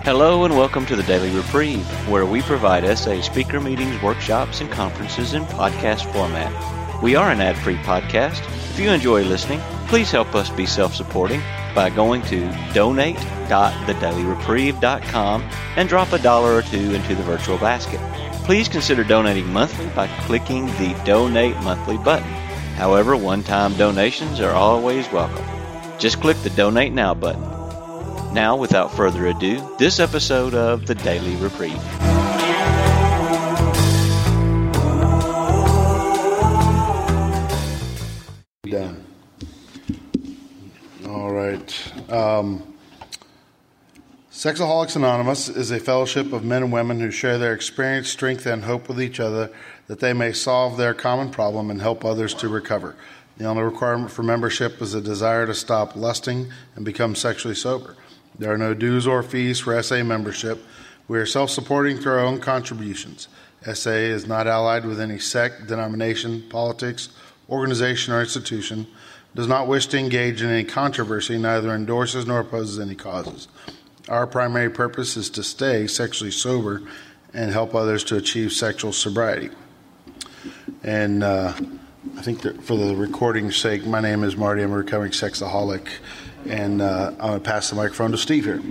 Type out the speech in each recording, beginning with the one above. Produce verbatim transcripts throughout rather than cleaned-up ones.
Hello and welcome to the Daily Reprieve, where we provide S A speaker meetings, workshops, and conferences in podcast format. We are an ad-free podcast. If you enjoy listening, please help us be self-supporting by going to donate dot the daily reprieve dot com and drop a dollar or two into the virtual basket. Please consider donating monthly by clicking the Donate Monthly button. However, one-time donations are always welcome. Just click the Donate Now button. Now, without further ado, this episode of the Daily Reprieve. Done. All right. Um, Sexaholics Anonymous is a fellowship of men and women who share their experience, strength, and hope with each other that they may solve their common problem and help others to recover. The only requirement for membership is a desire to stop lusting and become sexually sober. There are no dues or fees for S A membership. We are self-supporting through our own contributions. S A is not allied with any sect, denomination, politics, organization, or institution, does not wish to engage in any controversy, neither endorses nor opposes any causes. Our primary purpose is to stay sexually sober and help others to achieve sexual sobriety. And uh, I think that for the recording's sake, my name is Marty. I'm a recovering sexaholic. And uh, I'm going to pass the microphone to Steve here.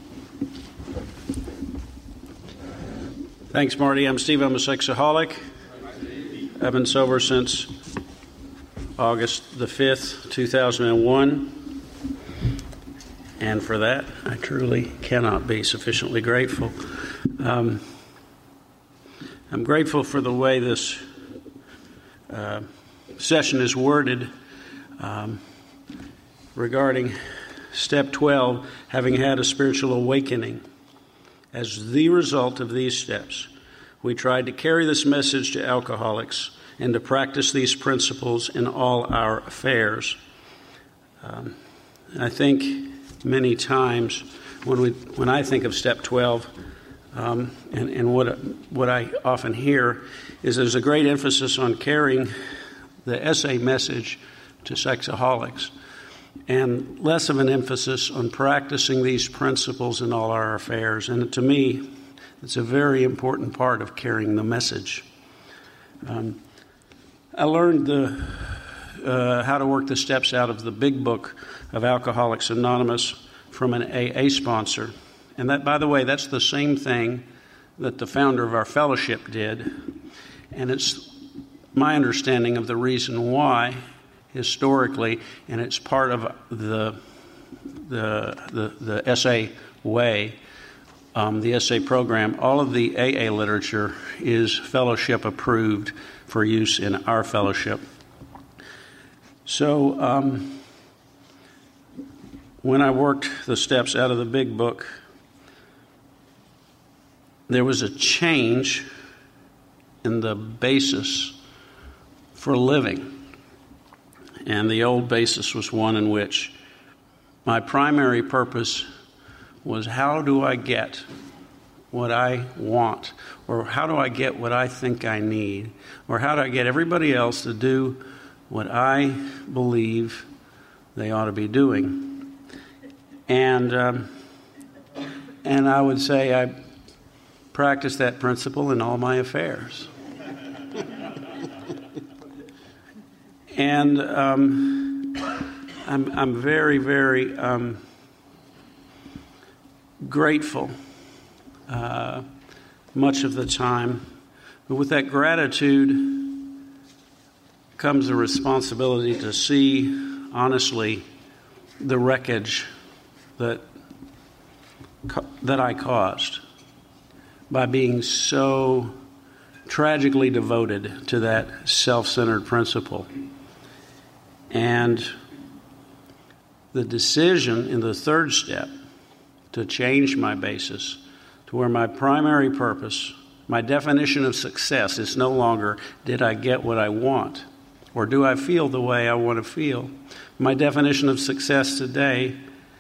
Thanks, Marty. I'm Steve. I'm a sexaholic. I've been sober since August the fifth, two thousand one. And for that, I truly cannot be sufficiently grateful. Um, I'm grateful for the way this uh, session is worded. Um, regarding step twelve, having had a spiritual awakening. As the result of these steps, we tried to carry this message to alcoholics and to practice these principles in all our affairs. Um, I think many times when we when I think of step twelve, um, and, and what what I often hear is there's a great emphasis on carrying the S A message to sexaholics, and less of an emphasis on practicing these principles in all our affairs. And to me, it's a very important part of carrying the message. Um, I learned the uh, how to work the steps out of the big book of Alcoholics Anonymous from an A A sponsor. And that, by the way, that's the same thing that the founder of our fellowship did. And it's my understanding of the reason why, historically, and it's part of the the the, the S A way, um, the S A program. All of the A A literature is fellowship approved for use in our fellowship. So um, when I worked the steps out of the big book, there was a change in the basis for living. And the old basis was one in which my primary purpose was, how do I get what I want? Or how do I get what I think I need? Or how do I get everybody else to do what I believe they ought to be doing? And, um, and I would say I practice that principle in all my affairs. And um, I'm, I'm very, very um, grateful uh, much of the time. But with that gratitude comes the responsibility to see, honestly, the wreckage that that I caused by being so tragically devoted to that self-centered principle. And the decision in the third step to change my basis to where my primary purpose, my definition of success is no longer, did I get what I want? Or do I feel the way I want to feel? My definition of success today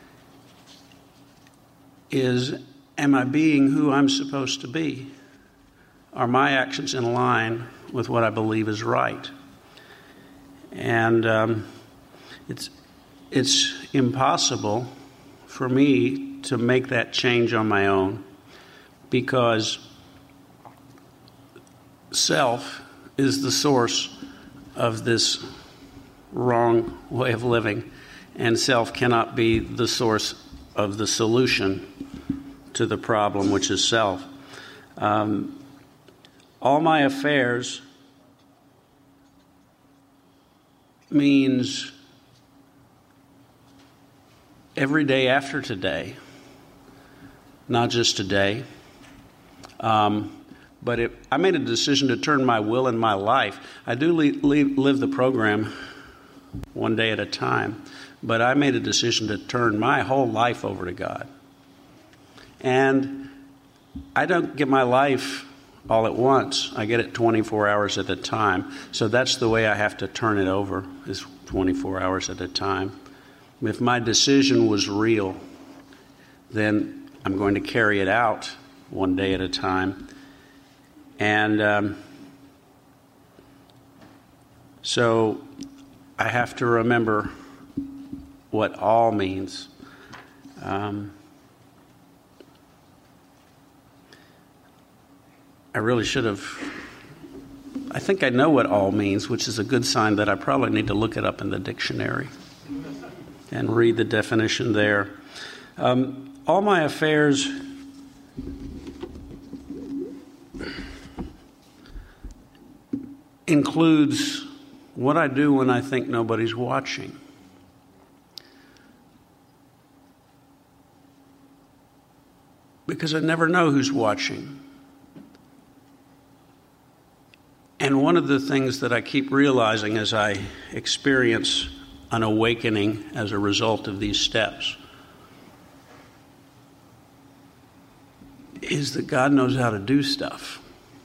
is, am I being who I'm supposed to be? Are my actions in line with what I believe is right? And um, it's it's impossible for me to make that change on my own, because self is the source of this wrong way of living, and self cannot be the source of the solution to the problem, which is self. Um, all my affairs means every day after today, not just today. Um, but it, I made a decision to turn my will and my life. I do li- li- live the program one day at a time, but I made a decision to turn my whole life over to God. And I don't get my life all at once. I get it twenty-four hours at a time. So that's the way I have to turn it over, is twenty-four hours at a time. If my decision was real, then I'm going to carry it out one day at a time. And um, so I have to remember what all means. Um, I really should have, I think I know what all means, which is a good sign that I probably need to look it up in the dictionary and read the definition there. Um, all my affairs includes what I do when I think nobody's watching. Because I never know who's watching. And one of the things that I keep realizing as I experience an awakening as a result of these steps is that God knows how to do stuff.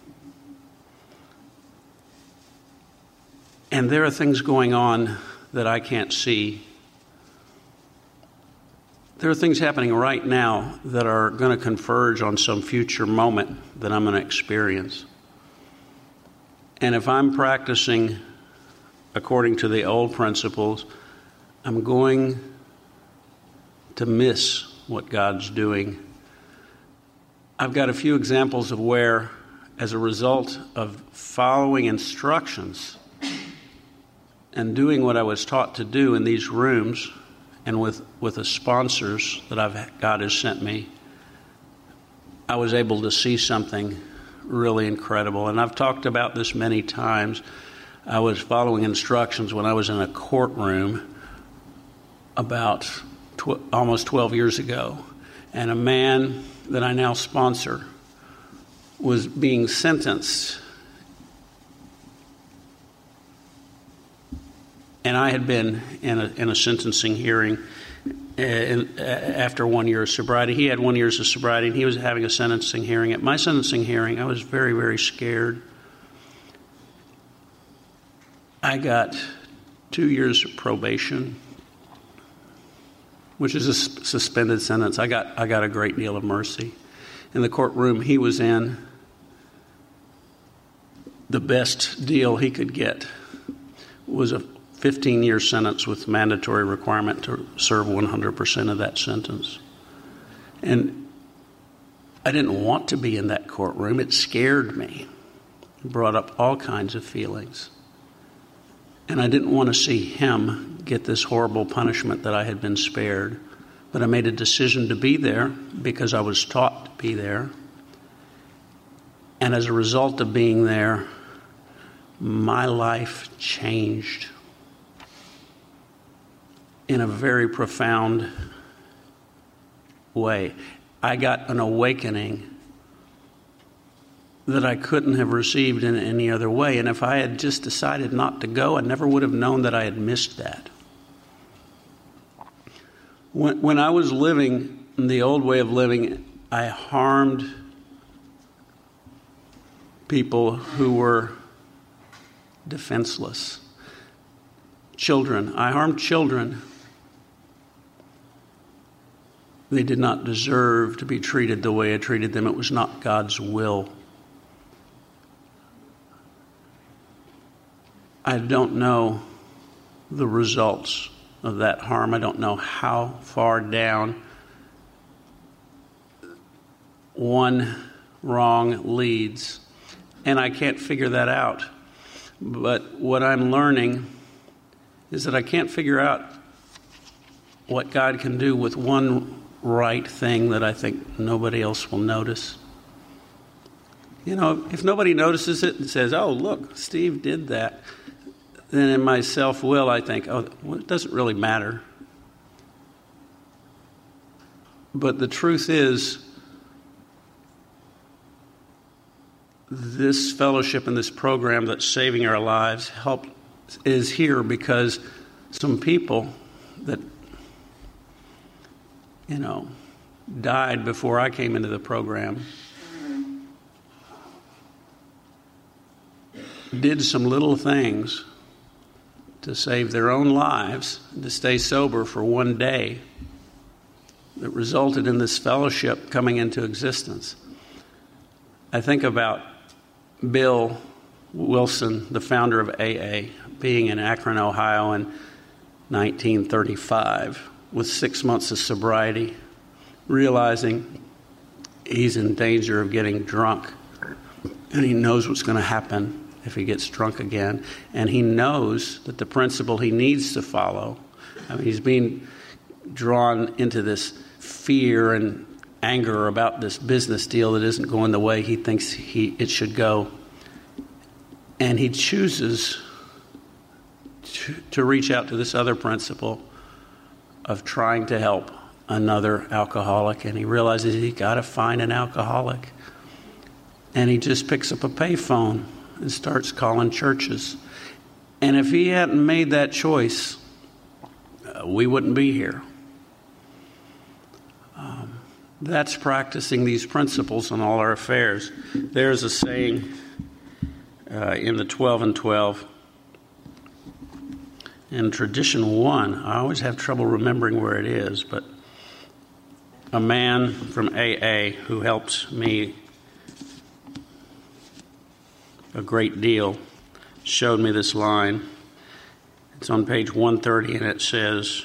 And there are things going on that I can't see. There are things happening right now that are going to converge on some future moment that I'm going to experience. And if I'm practicing according to the old principles, I'm going to miss what God's doing. I've got a few examples of where, as a result of following instructions and doing what I was taught to do in these rooms and with, with the sponsors that I've God has sent me, I was able to see something really incredible. And I've talked about this many times. I was following instructions when I was in a courtroom about tw- almost twelve years ago. And a man that I now sponsor was being sentenced. And I had been in a, in a sentencing hearing in, uh, after one year of sobriety. He had one year of sobriety, and he was having a sentencing hearing. At my sentencing hearing, I was very, very scared. I got two years of probation, which is a suspended sentence. I got I got a great deal of mercy. In the courtroom he was in, the best deal he could get was a fifteen-year sentence with mandatory requirement to serve one hundred percent of that sentence. And I didn't want to be in that courtroom. It scared me. It brought up all kinds of feelings. And I didn't want to see him get this horrible punishment that I had been spared. But I made a decision to be there because I was taught to be there. And as a result of being there, my life changed in a very profound way. I got an awakening that I couldn't have received in any other way. And if I had just decided not to go, I never would have known that I had missed that. When, when I was living in the old way of living, I harmed people who were defenseless. Children. I harmed children. They did not deserve to be treated the way I treated them. It was not God's will. I don't know the results of that harm. I don't know how far down one wrong leads. And I can't figure that out. But what I'm learning is that I can't figure out what God can do with one right thing that I think nobody else will notice. You know, if nobody notices it and says, oh, look, Steve did that, then in my self-will I think, oh, well, it doesn't really matter. But the truth is, this fellowship and this program that's saving our lives help is here because some people that, you know, died before I came into the program did some little things to save their own lives, to stay sober for one day, that resulted in this fellowship coming into existence. I think about Bill Wilson, the founder of A A, being in Akron, Ohio in nineteen thirty-five with six months of sobriety, realizing he's in danger of getting drunk, and he knows what's going to happen if he gets drunk again, and he knows that the principle he needs to follow, I mean, he's being drawn into this fear and anger about this business deal that isn't going the way he thinks he it should go. And he chooses to, to reach out to this other principle of trying to help another alcoholic. And he realizes he's got to find an alcoholic. And he just picks up a payphone and starts calling churches. And if he hadn't made that choice, uh, we wouldn't be here. Um, That's practicing these principles in all our affairs. There's a saying uh, in the twelve and twelve. In tradition one, I always have trouble remembering where it is, but a man from A A who helped me a great deal showed me this line. It's on page one thirty, and it says,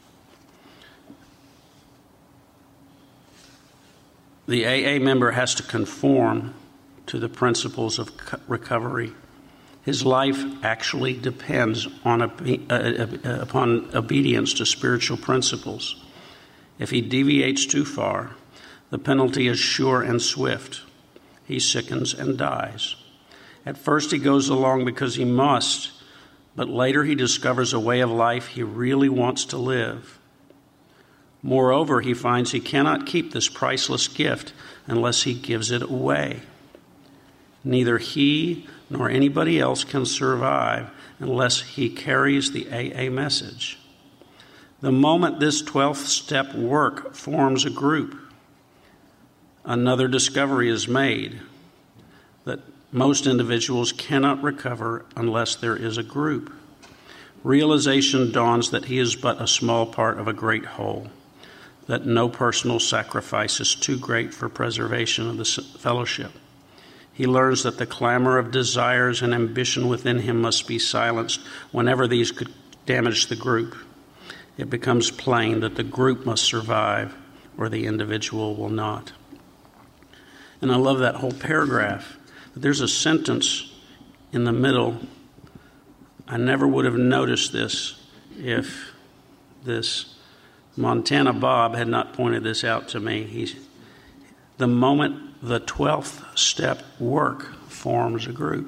the A A member has to conform to the principles of recovery. His life actually depends on obe- uh, uh, upon obedience to spiritual principles. If he deviates too far, the penalty is sure and swift. He sickens and dies. At first he goes along because he must, but later he discovers a way of life he really wants to live. Moreover, he finds he cannot keep this priceless gift unless he gives it away. Neither he nor anybody else can survive unless he carries the A A message. The moment this twelfth step work forms a group, another discovery is made that most individuals cannot recover unless there is a group. Realization dawns that he is but a small part of a great whole, that no personal sacrifice is too great for preservation of the fellowship. He learns that the clamor of desires and ambition within him must be silenced whenever these could damage the group. It becomes plain that the group must survive or the individual will not. And I love that whole paragraph. There's a sentence in the middle. I never would have noticed this if this Montana Bob had not pointed this out to me. He's, the moment the twelfth step work forms a group.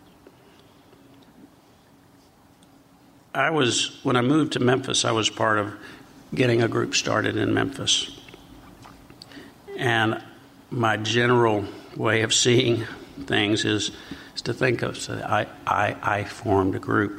I was, when I moved to Memphis, I was part of getting a group started in Memphis. And my general way of seeing things is, is to think of, so I, I, I formed a group.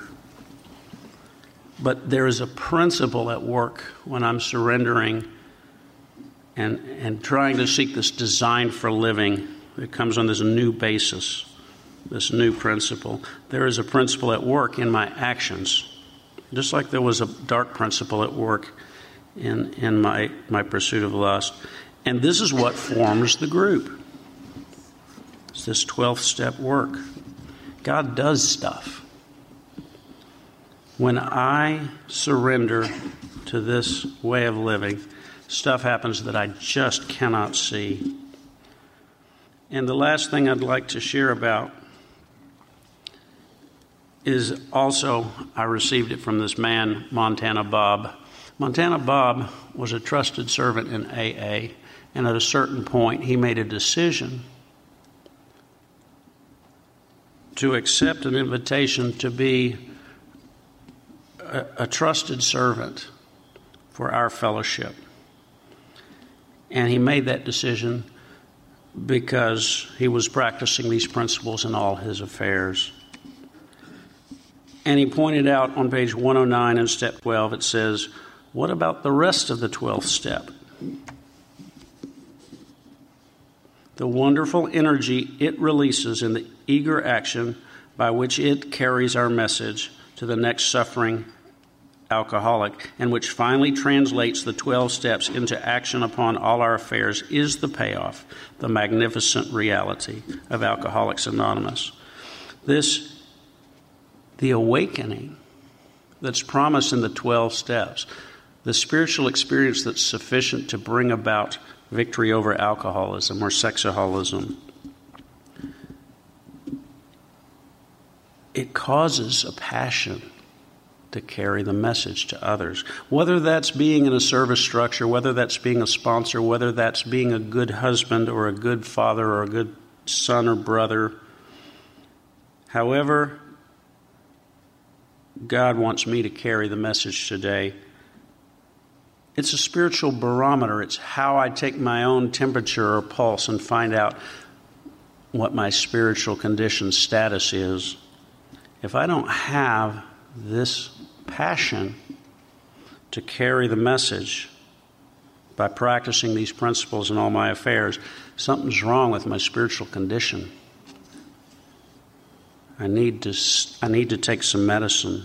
But there is a principle at work when I'm surrendering and, and trying to seek this design for living that comes on this new basis, this new principle. There is a principle at work in my actions, just like there was a dark principle at work in, in my, my pursuit of lust. And this is what forms the group. It's this twelfth step work. God does stuff. When I surrender to this way of living, stuff happens that I just cannot see. And the last thing I'd like to share about is also, I received it from this man, Montana Bob. Montana Bob was a trusted servant in A A, and at a certain point he made a decision to accept an invitation to be a, a trusted servant for our fellowship. And he made that decision because he was practicing these principles in all his affairs. And he pointed out on page one oh nine in step twelve, it says, what about the rest of the twelfth step? The wonderful energy it releases in the eager action by which it carries our message to the next suffering alcoholic, and which finally translates the twelve steps into action upon all our affairs, is the payoff, the magnificent reality of Alcoholics Anonymous. This, the awakening that's promised in the twelve steps, the spiritual experience that's sufficient to bring about victory over alcoholism or sexaholism, it causes a passion to carry the message to others. Whether that's being in a service structure, whether that's being a sponsor, whether that's being a good husband or a good father or a good son or brother. However, God wants me to carry the message today. It's a spiritual barometer. It's how I take my own temperature or pulse and find out what my spiritual condition status is. If I don't have this passion to carry the message by practicing these principles in all my affairs, something's wrong with my spiritual condition. I need to, I need to take some medicine.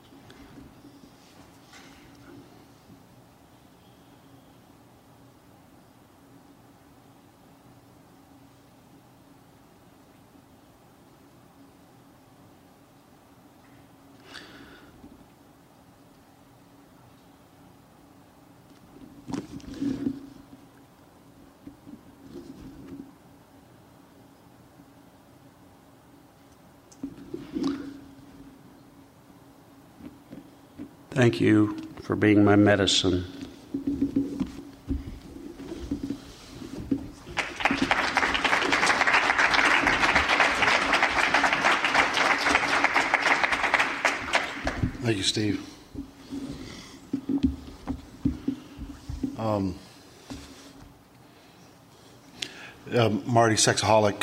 Thank you for being my medicine. Thank you, Steve. Um, uh, Marty, sexaholic.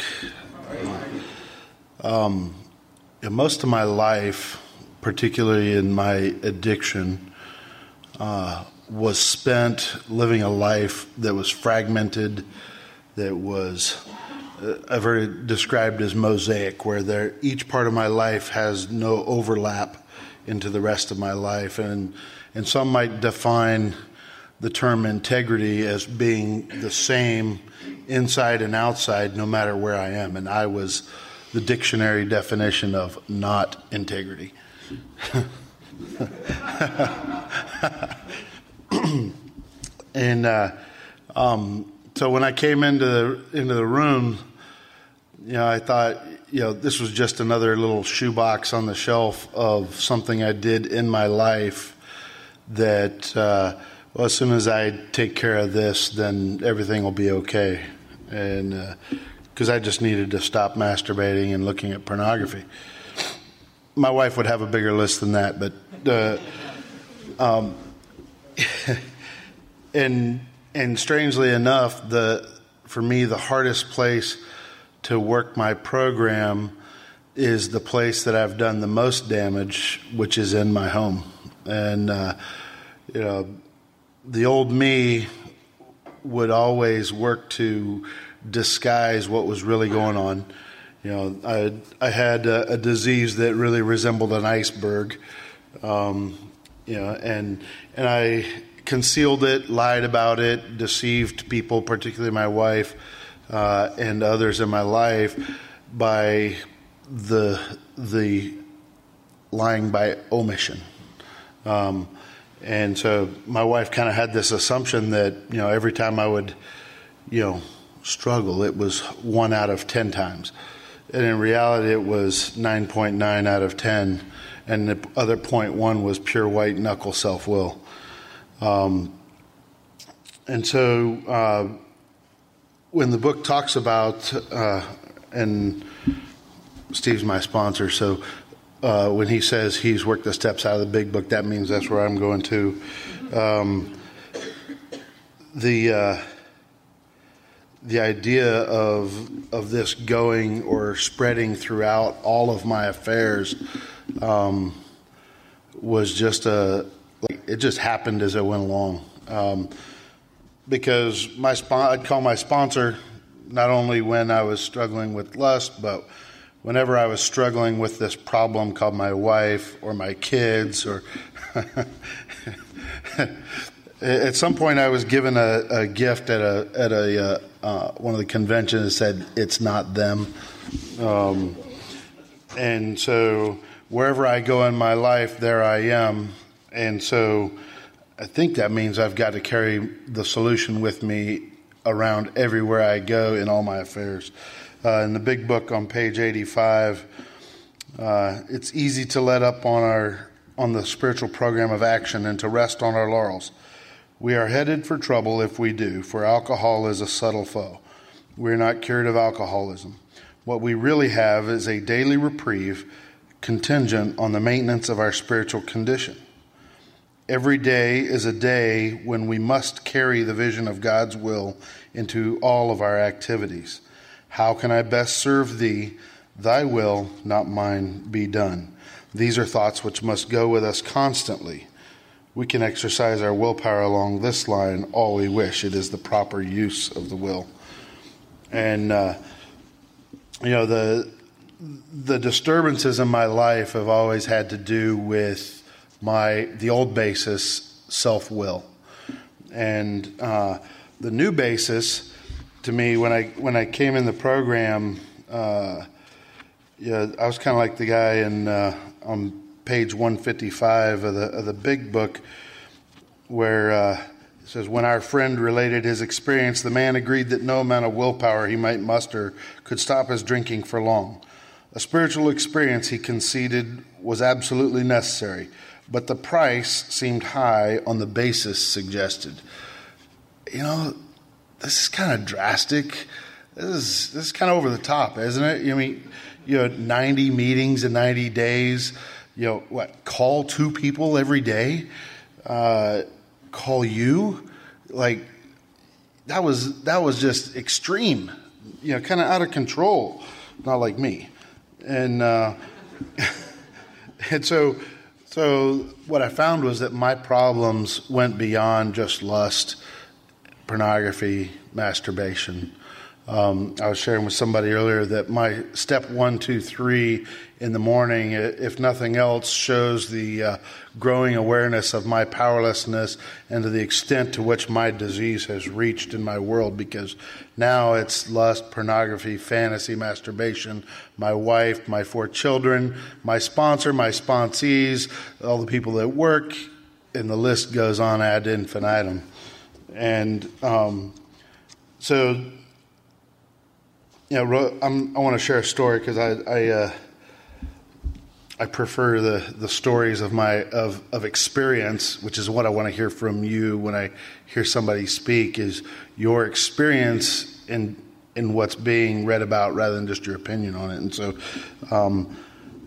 Um, yeah, most of my life, particularly in my addiction, uh, was spent living a life that was fragmented, that was, uh, I've heard it described as mosaic, where there, each part of my life has no overlap into the rest of my life. And, and some might define the term integrity as being the same inside and outside, no matter where I am. And I was the dictionary definition of not integrity. and uh, um, so when I came into the into the room, you know, I thought, you know, this was just another little shoebox on the shelf of something I did in my life that, uh, well, as soon as I take care of this, then everything will be okay. And because uh, I just needed to stop masturbating and looking at pornography. My wife would have a bigger list than that, but uh, um, and and strangely enough, the for me the hardest place to work my program is the place that I've done the most damage, which is in my home. And uh, you know, the old me would always work to disguise what was really going on. You know, I I had a, a disease that really resembled an iceberg, um, you know, and and I concealed it, lied about it, deceived people, particularly my wife uh, and others in my life, by the the lying by omission. Um, and so my wife kind of had this assumption that, you know, every time I would, you know, struggle, it was one out of ten times. And in reality, it was nine point nine out of ten. And the other point one was pure white knuckle self-will. Um, and so uh, when the book talks about, uh, and Steve's my sponsor, so uh, when he says he's worked the steps out of the big book, that means that's where I'm going to. Um, the uh, the idea of of this going or spreading throughout all of my affairs um, was just a like, it just happened as it went along. Um, because my spon- I'd call my sponsor not only when I was struggling with lust, but whenever I was struggling with this problem called my wife or my kids, or at some point I was given a, a gift at a at a uh, uh, one of the conventions that said it's not them, um, and so wherever I go in my life, there I am, and so I think that means I've got to carry the solution with me around everywhere I go in all my affairs. Uh, in the big book on page eighty-five, uh, it's easy to let up on our on the spiritual program of action and to rest on our laurels. We are headed for trouble if we do, for alcohol is a subtle foe. We're not cured of alcoholism. What we really have is a daily reprieve contingent on the maintenance of our spiritual condition. Every day is a day when we must carry the vision of God's will into all of our activities. How can I best serve thee? Thy will, not mine, be done. These are thoughts which must go with us constantly. We can exercise our willpower along this line all we wish. It is the proper use of the will. And, uh, you know, the the disturbances in my life have always had to do with my the old basis, self-will. And uh, the new basis, to me, when I when I came in the program, uh, yeah, I was kind of like the guy in uh, on page one fifty-five of the of the big book, where uh, it says, when our friend related his experience, the man agreed that no amount of willpower he might muster could stop his drinking for long. A spiritual experience, he conceded, was absolutely necessary, but the price seemed high on the basis suggested. You know, this is kind of drastic. This is this is kind of over the top, isn't it? I mean, you know, ninety meetings in ninety days. You know, what, call two people every day? Uh, call you? Like, that was that was just extreme, you know, kind of out of control. Not like me. And uh, and so so what I found was that my problems went beyond just lust, pornography, masturbation. Um, I was sharing with somebody earlier that my step one, two, three in the morning, if nothing else, shows the uh, growing awareness of my powerlessness and to the extent to which my disease has reached in my world, because now it's lust, pornography, fantasy, masturbation, my wife, my four children, my sponsor, my sponsees, all the people that work, and the list goes on ad infinitum. And um, so... Yeah, I'm, I want to share a story because I I, uh, I prefer the, the stories of my of, of experience, which is what I want to hear from you when I hear somebody speak, is your experience in in what's being read about rather than just your opinion on it. And so, um,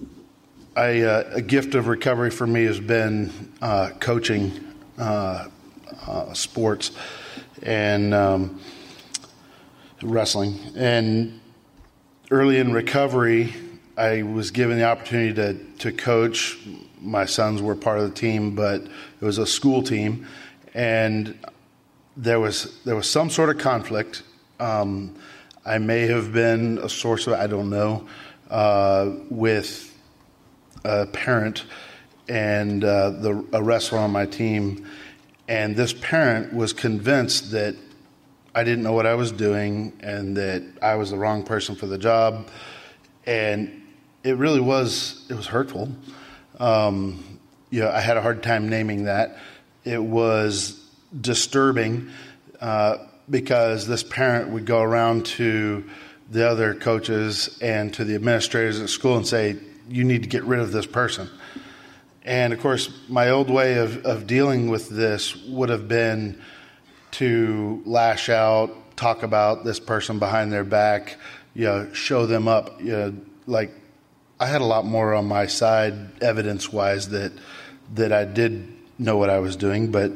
I uh, a gift of recovery for me has been uh, coaching uh, uh, sports and. Um, wrestling. And early in recovery, I was given the opportunity to, to coach. My sons were part of the team, but it was a school team. And there was there was some sort of conflict. Um, I may have been a source of, I don't know, uh, with a parent and uh, the, a wrestler on my team. And this parent was convinced that I didn't know what I was doing and that I was the wrong person for the job. And it really was, it was hurtful. Um, you know, I had a hard time naming that. It was disturbing. Uh, because this parent would go around to the other coaches and to the administrators at school and say, you need to get rid of this person. And of course, my old way of, of dealing with this would have been to lash out, talk about this person behind their back, you know, show them up. You know, like I had a lot more on my side, evidence-wise, that that I did know what I was doing, but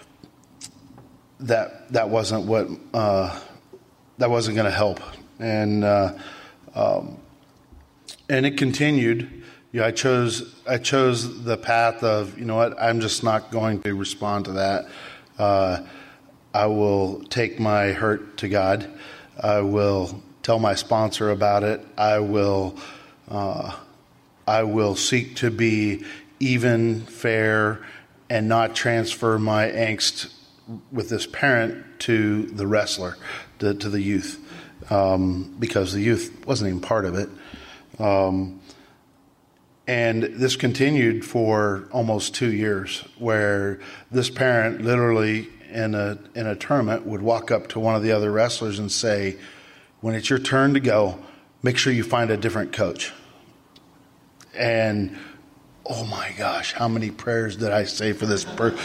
that that wasn't what uh, that wasn't going to help. And uh, um, and it continued. You know, I chose I chose the path of, you know what, I'm just not going to respond to that. Uh, I will take my hurt to God. I will tell my sponsor about it. I will uh, I will seek to be even, fair, and not transfer my angst with this parent to the wrestler, to, to the youth. Um, because the youth wasn't even part of it. Um, and this continued for almost two years, where this parent literally in a in a tournament would walk up to one of the other wrestlers and say, when it's your turn to go, make sure you find a different coach. And oh my gosh, how many prayers did I say for this person?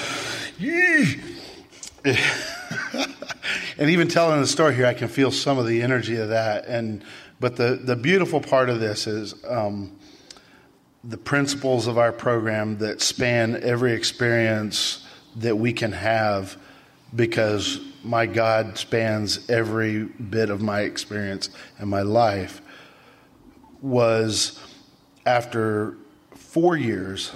And even telling the story here, I can feel some of the energy of that. And but the, the beautiful part of this is um, the principles of our program that span every experience that we can have, because my God spans every bit of my experience and my life, was after four years,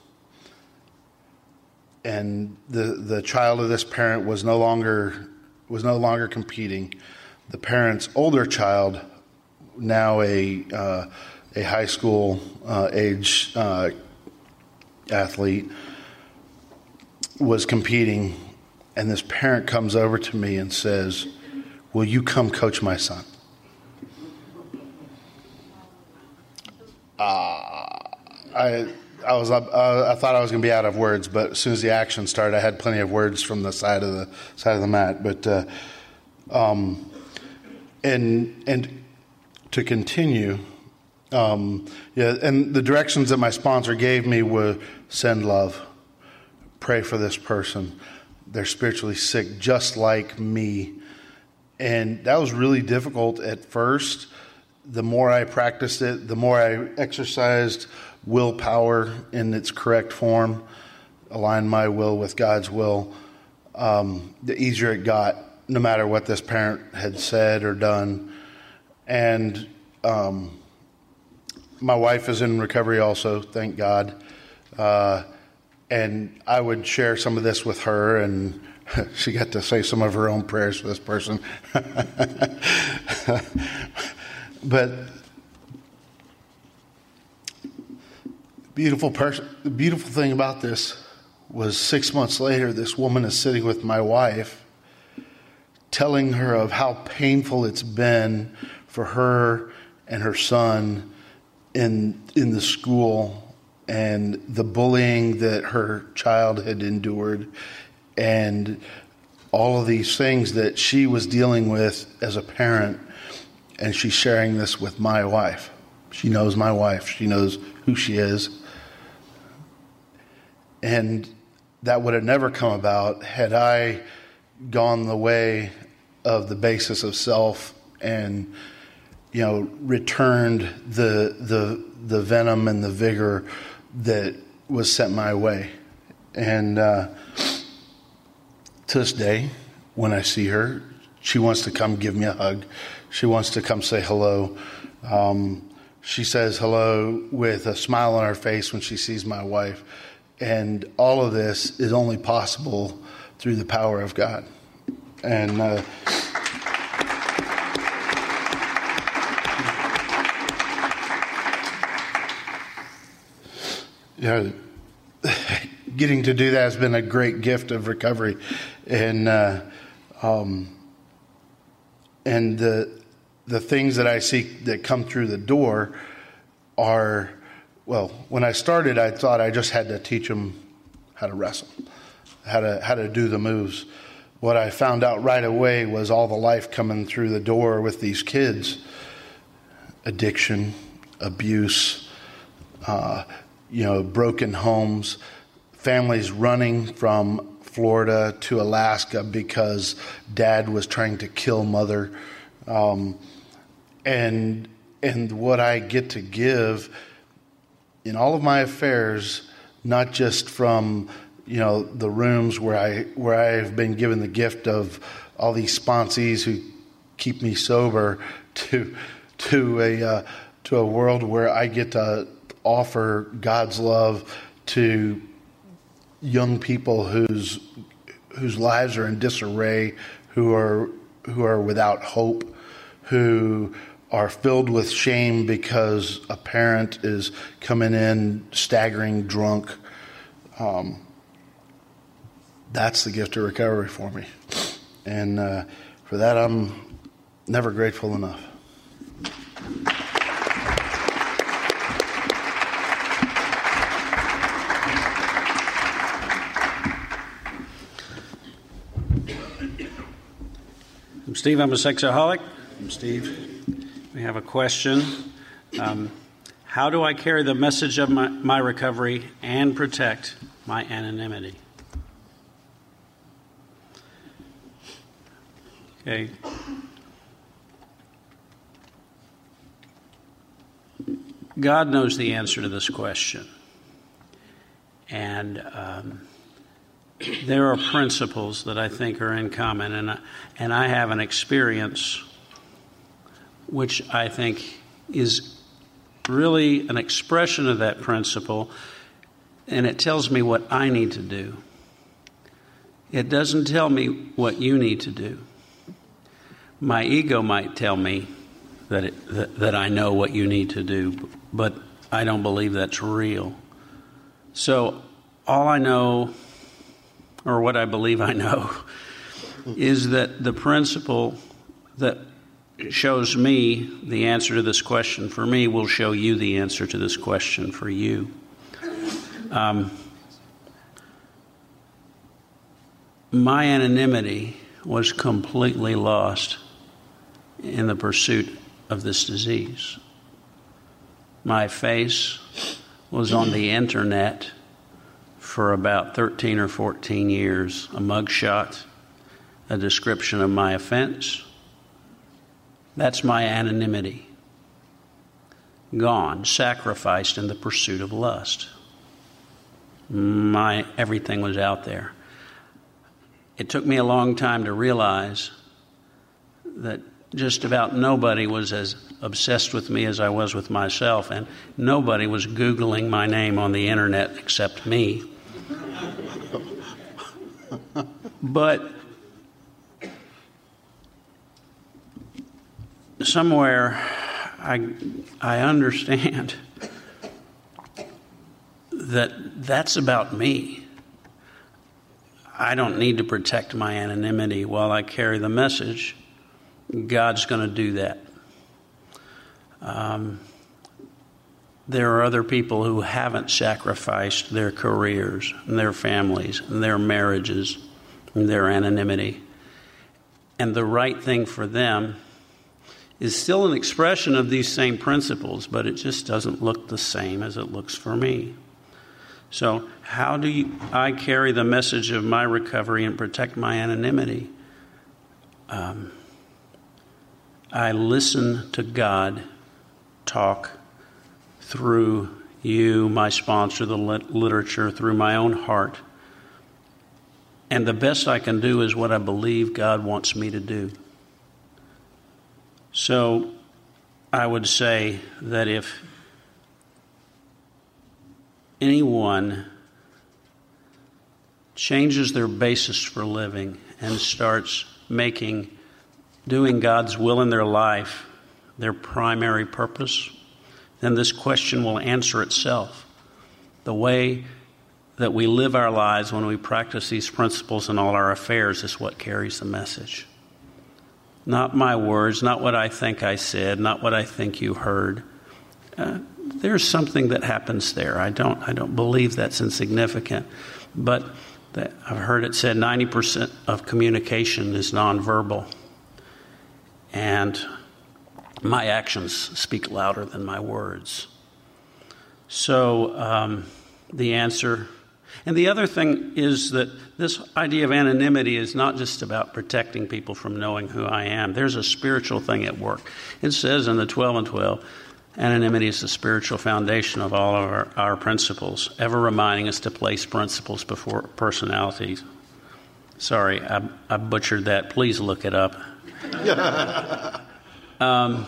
and the the child of this parent was no longer was no longer competing. The parent's older child, now a uh, a high school uh, age uh, athlete, was competing, and this parent comes over to me and says, "Will you come coach my son?" Uh, I I was uh, I thought I was going to be out of words, but as soon as the action started, I had plenty of words from the side of the side of the mat. But uh, um, and and to continue, um, yeah, and the directions that my sponsor gave me were: send love, pray for this person. They're spiritually sick, just like me, and that was really difficult at first. The more I practiced it, the more I exercised willpower in its correct form, aligned my will with God's will, um, the easier it got, no matter what this parent had said or done. And um, my wife is in recovery also, thank God. Uh, and I would share some of this with her, and she got to say some of her own prayers for this person. But beautiful person. The beautiful thing about this was six months later, this woman is sitting with my wife, telling her of how painful it's been for her and her son in in the school, and the bullying that her child had endured, and all of these things that she was dealing with as a parent. And she's sharing this with my wife. She knows my wife. She knows who she is. And that would have never come about had I gone the way of the basis of self and, you know, returned the the the venom and the vigor that was sent my way. And uh, to this day, when I see her, she wants to come give me a hug. She wants to come say hello. Um, she says hello with a smile on her face when she sees my wife. And all of this is only possible through the power of God. And uh, you know, getting to do that has been a great gift of recovery. And uh, um, and the the things that I see that come through the door are, well, when I started, I thought I just had to teach them how to wrestle, how to how to do the moves. what I found out right away was all the life coming through the door with these kids. Addiction, abuse, uh, you know, broken homes, families running from Florida to Alaska because dad was trying to kill mother. Um, and and what I get to give in all of my affairs, not just from, you know, the rooms where I where I have been given the gift of all these sponsees who keep me sober, to to a uh, to a world where I get to offer God's love to young people whose whose lives are in disarray, who are who are without hope, who are filled with shame because a parent is coming in staggering drunk. Um, that's the gift of recovery for me. And uh, for that, I'm never grateful enough. I'm Steve. I'm a sexaholic. I'm Steve. We have a question. Um, how do I carry the message of my, my recovery and protect my anonymity? Okay. God knows the answer to this question. And um, there are principles that I think are in common. And I, and I have an experience which I think is really an expression of that principle, and it tells me what I need to do. It doesn't tell me what you need to do. My ego might tell me that, it, that, that I know what you need to do, but I don't believe that's real. So all I know, or what I believe I know, is that the principle that shows me the answer to this question for me will show you the answer to this question for you. Um, my anonymity was completely lost in the pursuit of this disease. My face was on the internet for about thirteen or fourteen years, a mugshot, a description of my offense. That's my anonymity. Gone, sacrificed in the pursuit of lust. My everything was out there. It took me a long time to realize that just about nobody was as obsessed with me as I was with myself, and nobody was Googling my name on the internet except me. But somewhere I I understand that that's about me. I don't need to protect my anonymity while I carry the message. God's going to do that. Um, there are other people who haven't sacrificed their careers and their families and their marriages and their anonymity. And the right thing for them is still an expression of these same principles, but it just doesn't look the same as it looks for me. So how do you, I carry the message of my recovery and protect my anonymity? Um, I listen to God talk through you, my sponsor, the lit- literature, through my own heart. And the best I can do is what I believe God wants me to do. So I would say that if anyone changes their basis for living and starts making doing God's will in their life their primary purpose, then this question will answer itself. The way that we live our lives when we practice these principles in all our affairs is what carries the message. Not my words, not what I think I said, not what I think you heard. Uh, there's something that happens there. I don't I don't believe that's insignificant. But that I've heard it said ninety percent of communication is nonverbal. And my actions speak louder than my words. So um, the answer, and the other thing is that this idea of anonymity is not just about protecting people from knowing who I am. There's a spiritual thing at work. It says in the twelve and twelve, anonymity is the spiritual foundation of all of our, our principles, ever reminding us to place principles before personalities. Sorry, I, I butchered that. Please look it up. um,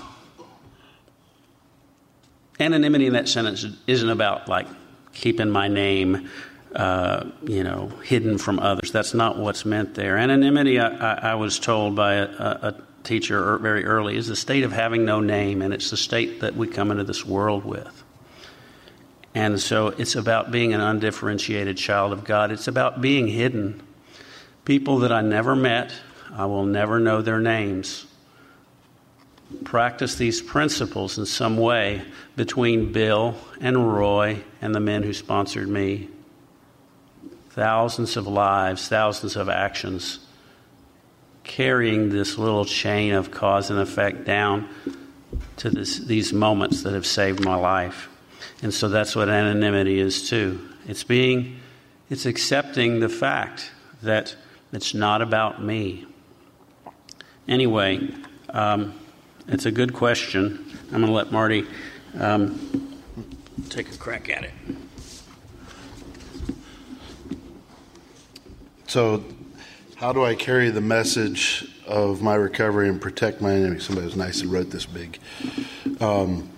anonymity in that sentence isn't about, like, keeping my name Uh, you know, hidden from others. That's not what's meant there. Anonymity, I, I, I was told by a, a teacher very early, is the state of having no name, and it's the state that we come into this world with. And so it's about being an undifferentiated child of God. It's about being hidden. People that I never met, I will never know their names. Practice these principles in some way between Bill and Roy and the men who sponsored me. Thousands of lives, thousands of actions, carrying this little chain of cause and effect down to this, these moments that have saved my life. And so that's what anonymity is too. It's being, it's accepting the fact that it's not about me. Anyway, um, it's a good question. I'm going to let Marty um, take a crack at it. So, how do I carry the message of my recovery and protect my enemy? Somebody was nice and wrote this big. Um,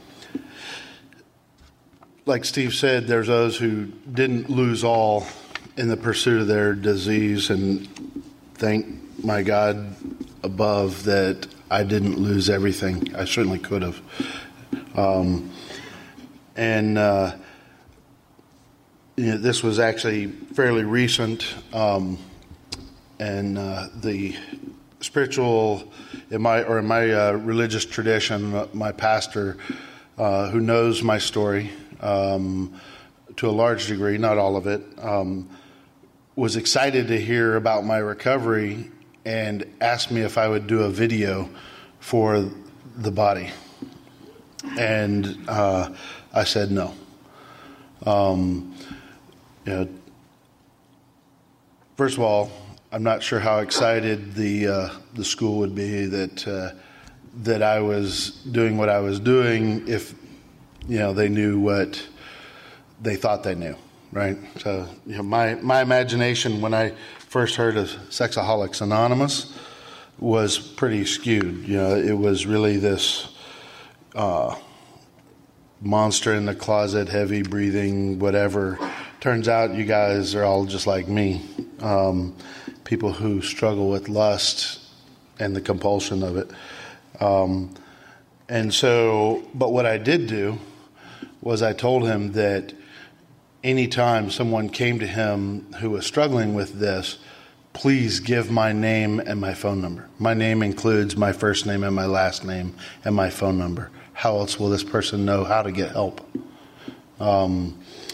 like Steve said, there's those who didn't lose all in the pursuit of their disease, and thank my God above that I didn't lose everything. I certainly could have. Um, and uh, you know, this was actually fairly recent, um, and uh, the spiritual, in my or in my uh, religious tradition, my pastor, uh, who knows my story um, to a large degree, not all of it, um, was excited to hear about my recovery and asked me if I would do a video for the body, and uh, I said no. Um, You know, first of all, I'm not sure how excited the uh, the school would be that uh, that I was doing what I was doing if, you know, they knew what they thought they knew, right? So, you know, my my imagination when I first heard of Sexaholics Anonymous was pretty skewed. You know, it was really this uh, monster in the closet, heavy breathing, whatever. Turns out you guys are all just like me, um, people who struggle with lust and the compulsion of it. Um, and so, but what I did do was I told him that anytime someone came to him who was struggling with this, please give my name and my phone number. My name includes my first name and my last name and my phone number. How else will this person know how to get help? Um,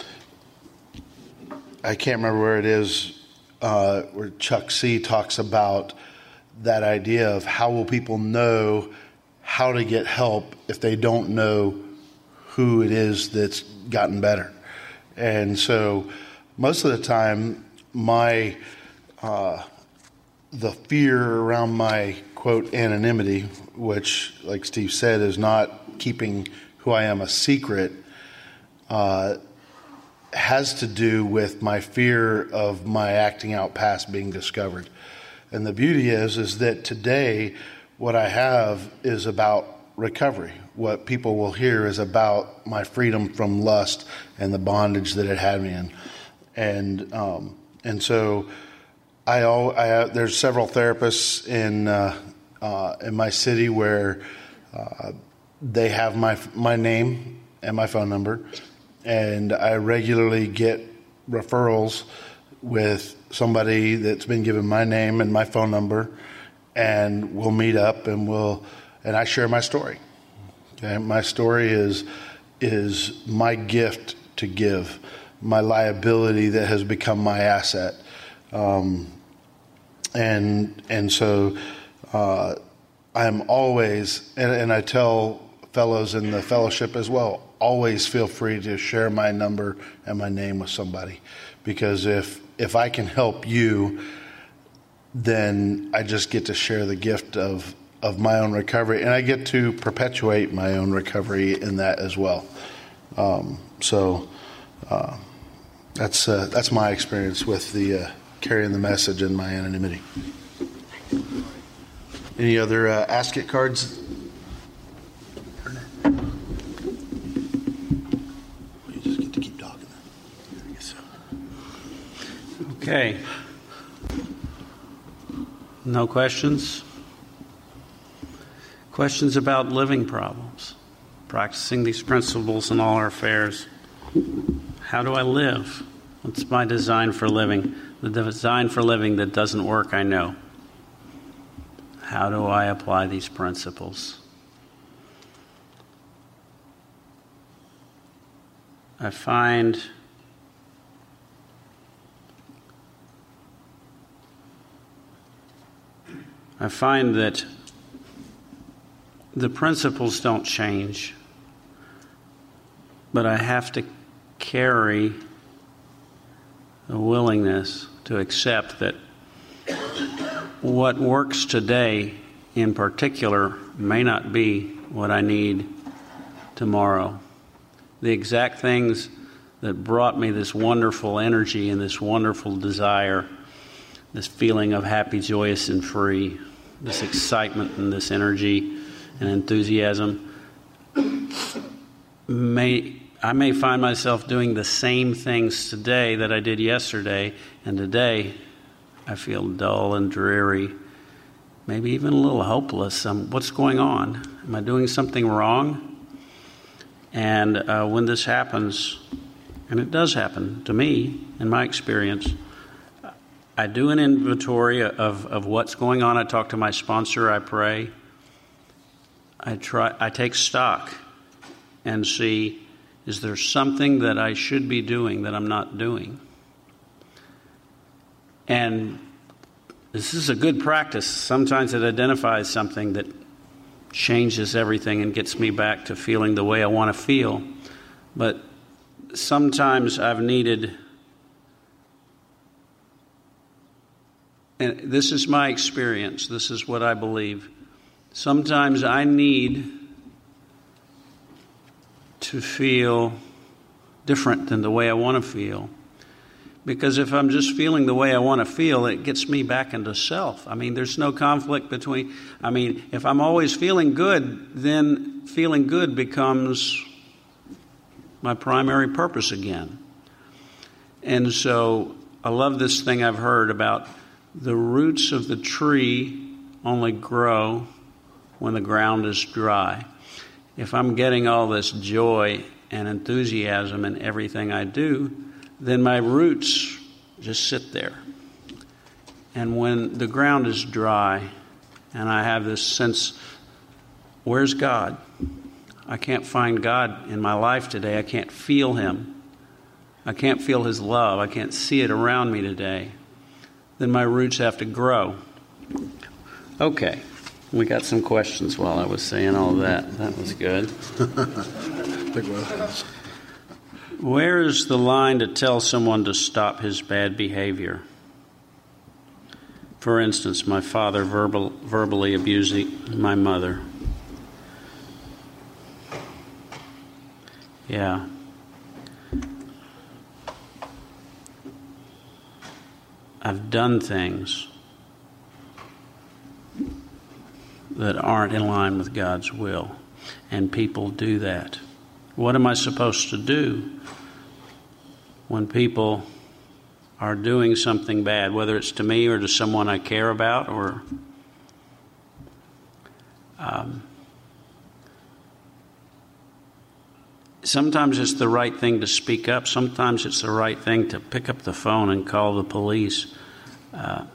I can't remember where it is, uh, where Chuck C. talks about that idea of how will people know how to get help if they don't know who it is that's gotten better. And so most of the time, my uh, the fear around my, quote, anonymity, which, like Steve said, is not keeping who I am a secret, uh, has to do with my fear of my acting out past being discovered. And the beauty is, is that today what I have is about recovery. What people will hear is about my freedom from lust and the bondage that it had me in. And um, and so I, I there's several therapists in uh, uh, in my city where uh, they have my my name and my phone number. And I regularly get referrals with somebody that's been given my name and my phone number, and we'll meet up and we'll and I share my story. Okay, my story is is my gift to give, my liability that has become my asset. Um, and and so uh, I'm always, and, and I tell fellows in the fellowship as well, always feel free to share my number and my name with somebody, because if if I can help you, then I just get to share the gift of of my own recovery, and I get to perpetuate my own recovery in that as well. Um, so uh, that's uh, that's my experience with the uh, carrying the message in my anonymity. Any other uh, Ask It cards? You just get to keep talking. I guess so. Okay. No questions? Questions about living problems, practicing these principles in all our affairs. How do I live? What's my design for living? The design for living that doesn't work, I know. How do I apply these principles? I find I find that the principles don't change, but I have to carry a willingness to accept that what works today in particular may not be what I need tomorrow. The exact things that brought me this wonderful energy and this wonderful desire, this feeling of happy, joyous, and free, this excitement and this energy and enthusiasm, may I may find myself doing the same things today that I did yesterday, and today I feel dull and dreary, maybe even a little hopeless. Um, what's going on? Am I doing something wrong? And uh, when this happens, and it does happen to me in my experience, I do an inventory of, of what's going on. I talk to my sponsor, I pray. I try. I take stock and see, is there something that I should be doing that I'm not doing? And this is a good practice. Sometimes it identifies something that changes everything and gets me back to feeling the way I want to feel. But sometimes I've needed, and this is my experience, this is what I believe, sometimes I need to feel different than the way I want to feel. Because if I'm just feeling the way I want to feel, it gets me back into self. I mean, there's no conflict between, I mean, if I'm always feeling good, then feeling good becomes my primary purpose again. And so I love this thing I've heard about the roots of the tree only grow when the ground is dry. If I'm getting all this joy and enthusiasm in everything I do, then my roots just sit there. And when the ground is dry and I have this sense, where's God? I can't find God in my life today. I can't feel Him. I can't feel His love. I can't see it around me today. Then my roots have to grow. Okay. We got some questions while I was saying all that. That was good. Where is the line to tell someone to stop his bad behavior? For instance, my father verbal, verbally abusing my mother. Yeah. I've done things that aren't in line with God's will, and people do that. What am I supposed to do when people are doing something bad, whether it's to me or to someone I care about, or um, sometimes it's the right thing to speak up. Sometimes it's the right thing to pick up the phone and call the police. Uh,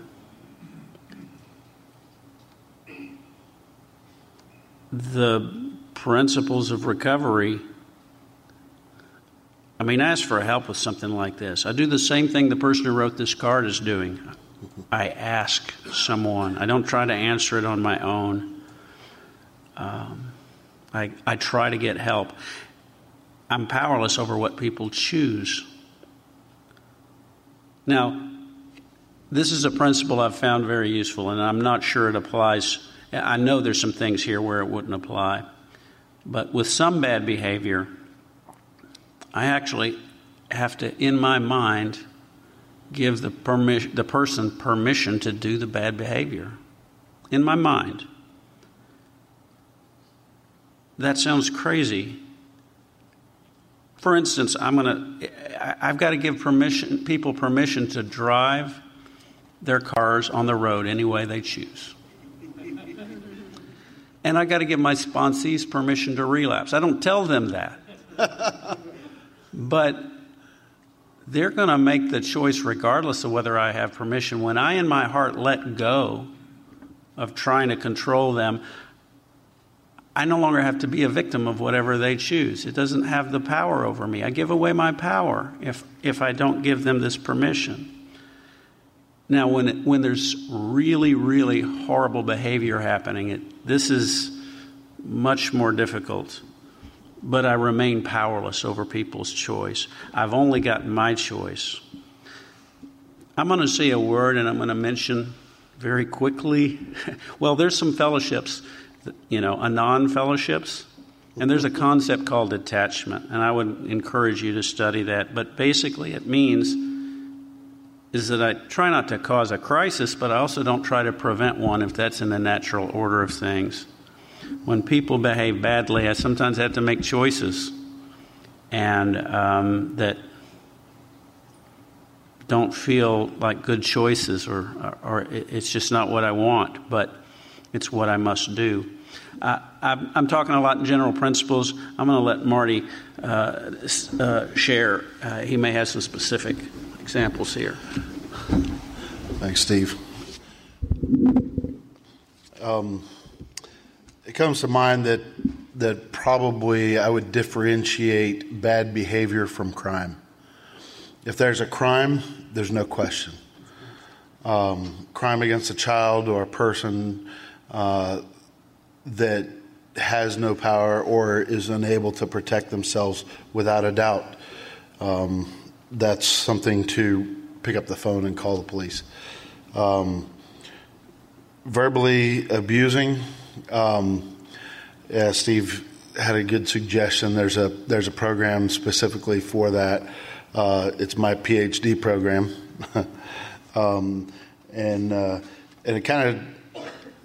the principles of recovery I mean, ask for help with something like this. I do the same thing the person who wrote this card is doing. I ask someone. I don't try to answer it on my own. Um, I, I try to get help. I'm powerless over what people choose. Now, this is a principle I've found very useful, and I'm not sure it applies. I know there's some things here where it wouldn't apply. But with some bad behavior, I actually have to, in my mind, give the permission, the person permission to do the bad behavior. In my mind. That sounds crazy. For instance, I'm going to, I've got to give permission, people permission to drive their cars on the road any way they choose. And I got to give my sponsees permission to relapse. I don't tell them that. But they're going to make the choice regardless of whether I have permission. When I, in my heart, let go of trying to control them, I no longer have to be a victim of whatever they choose. It doesn't have the power over me. I give away my power if if I don't give them this permission. Now, when it, when there's really, really horrible behavior happening, it, this is much more difficult. But I remain powerless over people's choice. I've only got my choice. I'm going to say a word, and I'm going to mention very quickly. Well, there's some fellowships, you know, anon fellowships, and there's a concept called detachment, and I would encourage you to study that. But basically, it means is that I try not to cause a crisis, but I also don't try to prevent one if that's in the natural order of things. When people behave badly, I sometimes have to make choices and um, that don't feel like good choices, or, or it's just not what I want, but it's what I must do. Uh, I'm, I'm talking a lot in general principles. I'm going to let Marty uh, uh, share. Uh, he may have some specific examples here. Thanks, Steve. Um, it comes to mind that that probably I would differentiate bad behavior from crime. If there's a crime, there's no question. Um, crime against a child or a person uh, that has no power or is unable to protect themselves, without a doubt, um, that's something to pick up the phone and call the police. Um, verbally abusing, um, yeah, Steve had a good suggestion. There's a there's a program specifically for that. Uh, it's my P H D program, um, and uh, and it kind of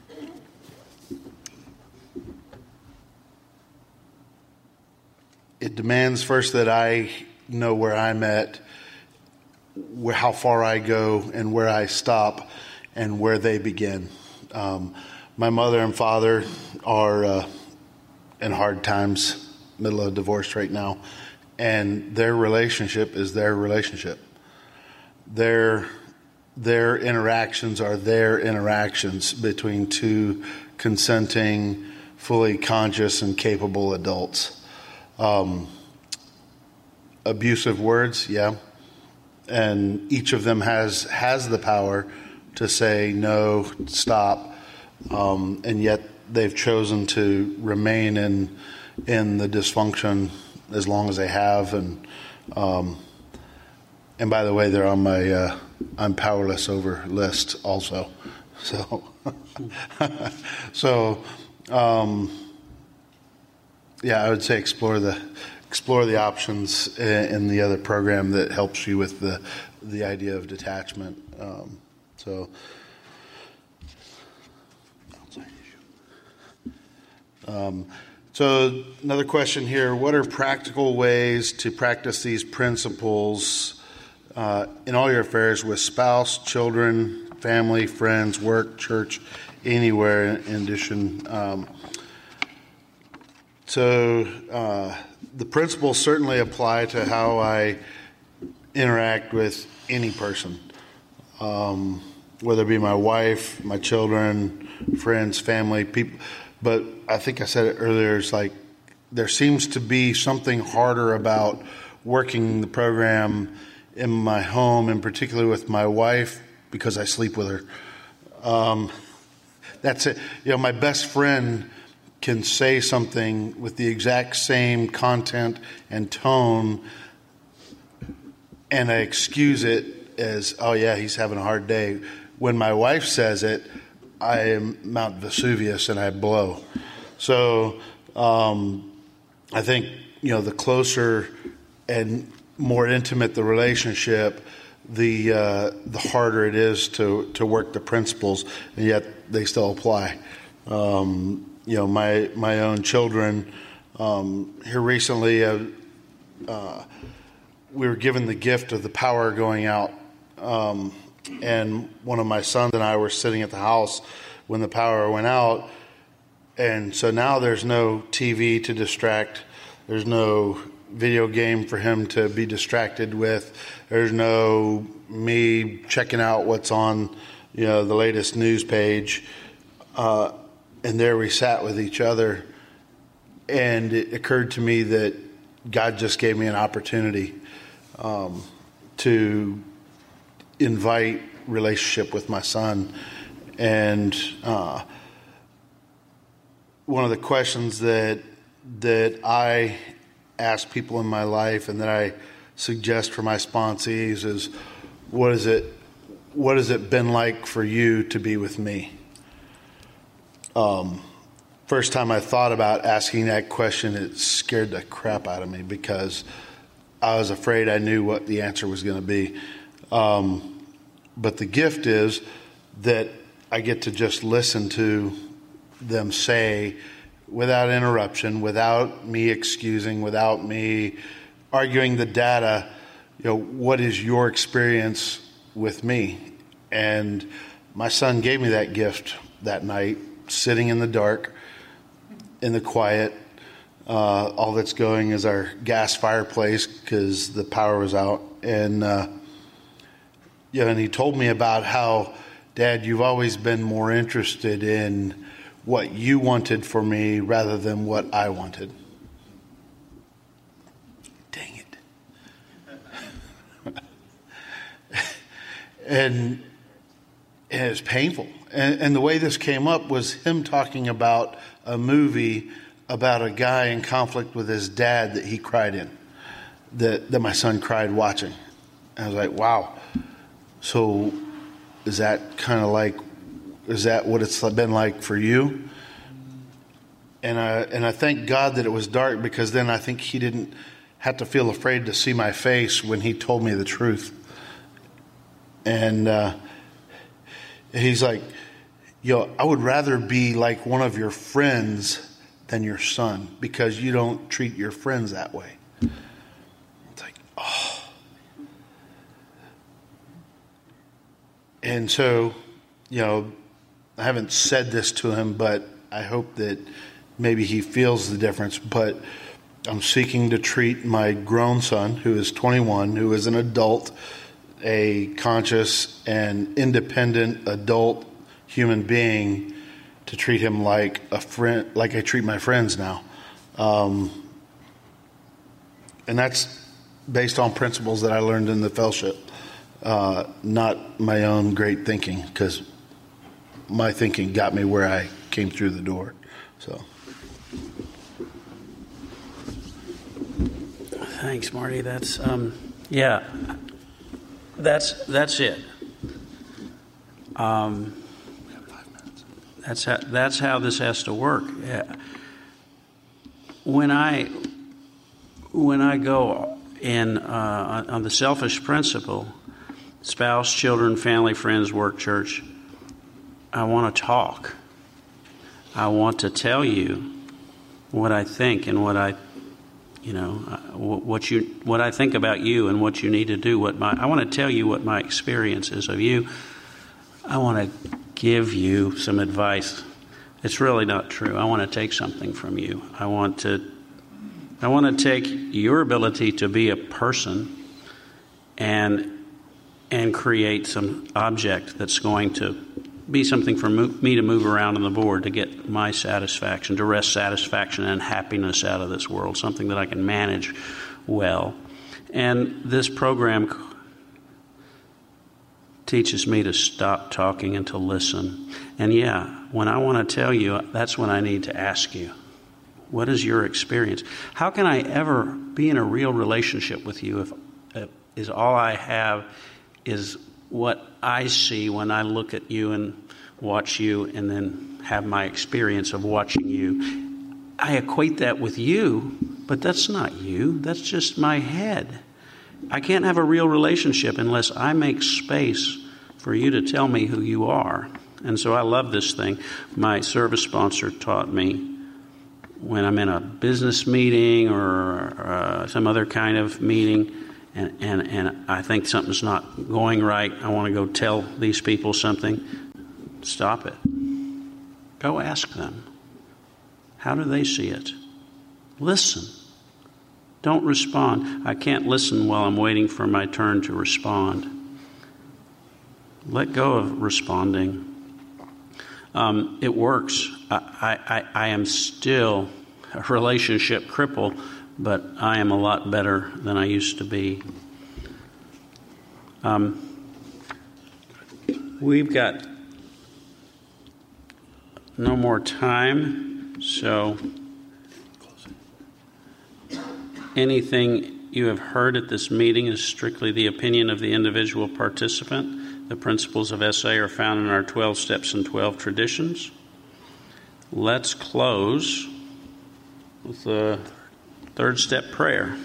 it demands first that I know where I'm at, where how far I go, and where I stop, and where they begin. Um, my mother and father are uh, in hard times, middle of divorce right now, and their relationship is their relationship. Their their interactions are their interactions between two consenting, fully conscious, and capable adults. Um, abusive words, yeah. And each of them has has the power to say no, stop, um, and yet they've chosen to remain in in the dysfunction as long as they have. And um, and by the way, they're on my uh, I'm powerless over list also. So so um, yeah, I would say explore the. Explore the options in the other program that helps you with the the idea of detachment. Um, so, um, so another question here: what are practical ways to practice these principles uh, in all your affairs with spouse, children, family, friends, work, church, anywhere? In addition, um, so. Uh, The principles certainly apply to how I interact with any person, um, whether it be my wife, my children, friends, family, people. But I think I said it earlier, it's like there seems to be something harder about working the program in my home, and particularly with my wife, because I sleep with her. Um, that's it. You know, my best friend can say something with the exact same content and tone, and I excuse it as, oh yeah, he's having a hard day. When my wife says it, I am Mount Vesuvius and I blow. So um, I think, you know, the closer and more intimate the relationship, the uh, the harder it is to, to work the principles, and yet they still apply. Um, you know, my my own children, um, here recently, uh, uh, we were given the gift of the power going out. Um, and one of my sons and I were sitting at the house when the power went out. And so now there's no T V to distract. There's no video game for him to be distracted with. There's no me checking out what's on, you know, the latest news page. Uh, and there we sat with each other. And it occurred to me that God just gave me an opportunity um, to invite relationship with my son. And uh, one of the questions that that I ask people in my life and that I suggest for my sponsees is, what is it what has it been like for you to be with me? Um, first time I thought about asking that question, it scared the crap out of me because I was afraid I knew what the answer was going to be. Um, but the gift is that I get to just listen to them say, without interruption, without me excusing, without me arguing the data, you know, what is your experience with me? And my son gave me that gift that night, sitting in the dark, in the quiet. Uh, all that's going is our gas fireplace because the power was out. And, uh, yeah, and he told me about how, Dad, you've always been more interested in what you wanted for me rather than what I wanted. Dang it. and, and it was painful. And, and the way this came up was him talking about a movie about a guy in conflict with his dad that he cried in, that, that my son cried watching. And I was like, wow. So is that kind of like, is that what it's been like for you? And I, and I thank God that it was dark, because then I think he didn't have to feel afraid to see my face when he told me the truth. And uh, he's like, yo, I would rather be like one of your friends than your son, because you don't treat your friends that way. It's like, oh. And so, you know, I haven't said this to him, but I hope that maybe he feels the difference. But I'm seeking to treat my grown son, who is twenty-one, who is an adult, a conscious and independent adult human being, to treat him like a friend, like I treat my friends now. Um, and that's based on principles that I learned in the fellowship, uh, not my own great thinking, because my thinking got me where I came through the door. So, thanks, Marty. That's um, yeah, that's that's it. Um, that's how that's how this has to work. Yeah. When I when I go in uh, on the selfish principle, spouse, children, family, friends, work, church, I want to talk. I want to tell you what I think and what I, you know, what you, what I think about you and what you need to do. What my, I want to tell you what my experience is of you. I want to give you some advice. It's really not true. I want to take something from you. I want to, I want to take your ability to be a person and and create some object that's going to be something for me to move around on the board to get my satisfaction, to wrest satisfaction and happiness out of this world, something that I can manage well. And this program teaches me to stop talking and to listen. And yeah, when I want to tell you, that's when I need to ask you, what is your experience? How can I ever be in a real relationship with you if uh, is all I have is what I see when I look at you and watch you and then have my experience of watching you? I equate that with you, but that's not you. That's just my head. I can't have a real relationship unless I make space for you to tell me who you are. And so I love this thing. My service sponsor taught me when I'm in a business meeting or uh, some other kind of meeting, and, and, and I think something's not going right, I want to go tell these people something, stop it. Go ask them. How do they see it? Listen. Don't respond. I can't listen while I'm waiting for my turn to respond. Let go of responding. Um, it works. I, I, I am still a relationship cripple, but I am a lot better than I used to be. Um, we've got no more time, so anything you have heard at this meeting is strictly the opinion of the individual participant. The principles of S A are found in our twelve steps and twelve traditions. Let's close with the third step prayer.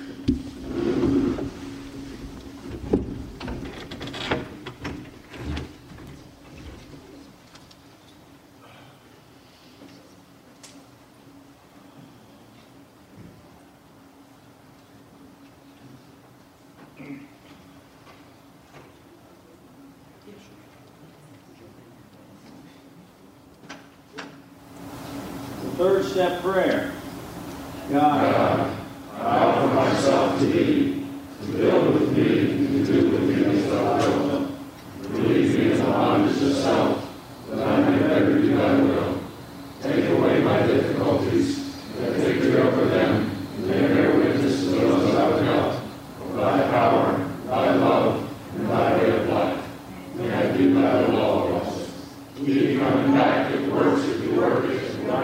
Third step prayer. God, I offer myself to thee, to build with me, to do with me as thou wilt. Relieve me of the bondage of self, that I may better do thy will. Take away my difficulties, that victory over them, and bear witness to those thou wilt. For thy power, thy love, and thy way of life. May I do thy will always. Keep coming back if works if you work it.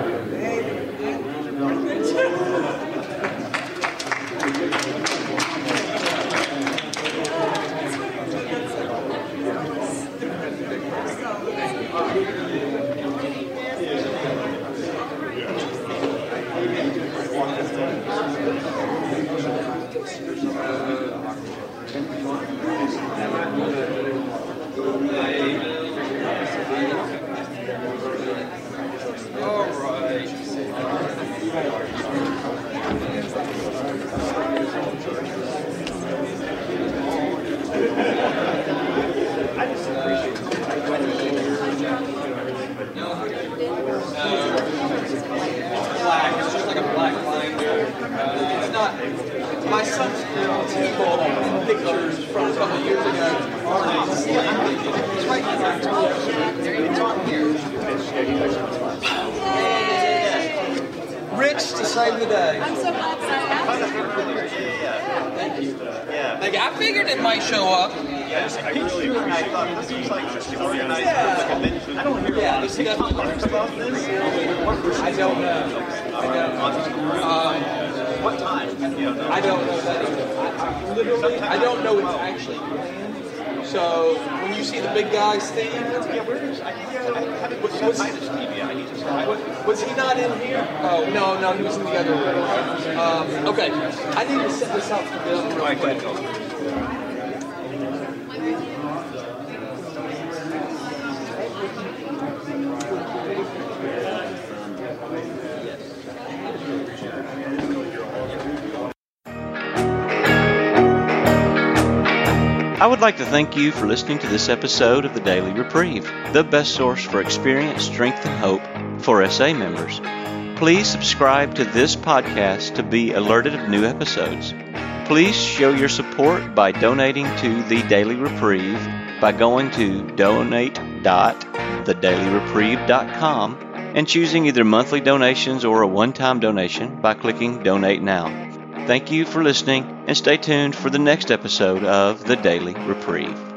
Rich to save the day. I'm so glad that Thank you. Yeah. Like, I figured it might show up. Yes, I really appreciate it. I thought this was like just organized for the convention. I don't hear Yeah, a lot of people talk about this. I don't know. I don't know. Um, What time? You know, I don't know that either. I, I, literally, I don't know it's actually planned. So when you see the big guy's theme, yeah, where is I haven't was, was Titus T V. I need to try. was he not in here? Oh, no, no, he was in the other room. Um, okay, I need to set this up for Bill real quick. I would like to thank you for listening to this episode of the Daily Reprieve, the best source for experience, strength, and hope for S A members. Please subscribe to this podcast to be alerted of new episodes. Please show your support by donating to the Daily Reprieve by going to donate dot the daily reprieve dot com and choosing either monthly donations or a one-time donation by clicking Donate Now. Thank you for listening, and stay tuned for the next episode of The Daily Reprieve.